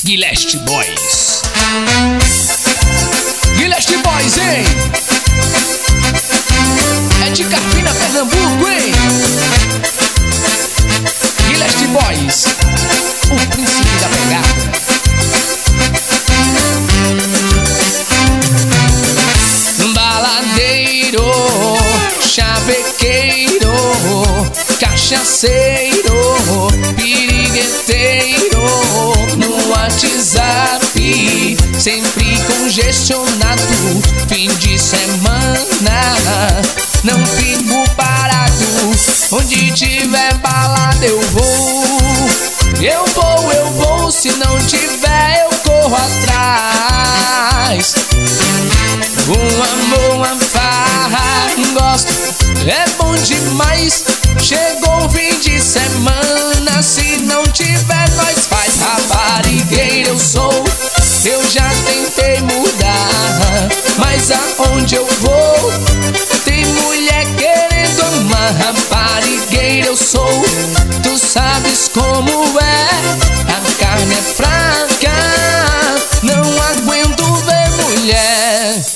Guilherme Boys. Guilherme Boys, hein? É de Carpina, Pernambuco, hein? Guilherme Boys, o príncipe da pegada. Baladeiro, chavequeiro, cachaceiro, pirigueteiro, no WhatsApp, sempre congestionado, fim de semana, não fico parado, onde tiver balada eu vou, se não tiver eu corro atrás. Um amor, uma farra, gosto, é bom demais. Chegou o fim de semana, se não tiver nós faz. Raparigueira eu sou, eu já tentei mudar, mas aonde eu vou tem mulher querendo amar. Raparigueira eu sou, tu sabes como é, a carne é fraca, não aguento ver mulher.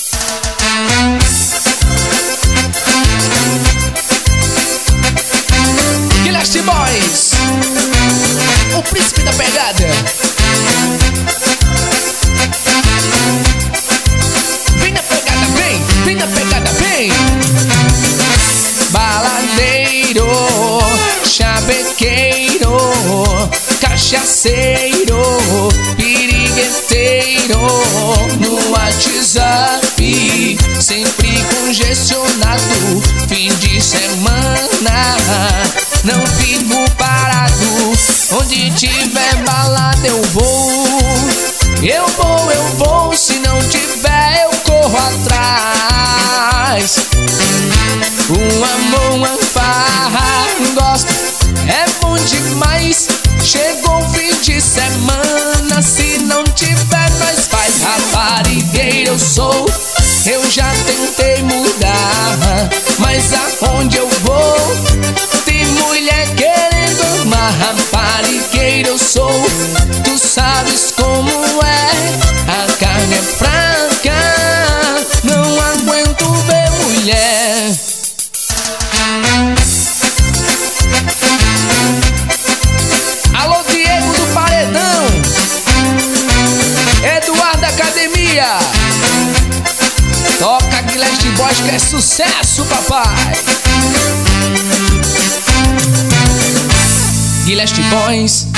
Guilherme Boys, o príncipe da pegada. Vem na pegada, vem, vem na pegada, vem. Baladeiro, chavequeiro, cachaceiro, pirigueteiro, no WhatsApp, sempre congestionado, fim de semana, não fico parado, onde tiver balada eu vou, se não tiver eu corro atrás. Um amor, uma farra, gosto, é bom demais. Chegou o fim de semana, se não tiver nós faz. Raparigueira eu sou, eu já tentei mudar, mas aonde eu vou tem mulher querendo amar. Raparigueira eu sou, tu sabes como é, a carne é fraca, não aguento ver mulher. Alô Diego do Paredão, Eduardo da Academia, toca Guilherme Boys que é sucesso, papai. Guilherme Boys,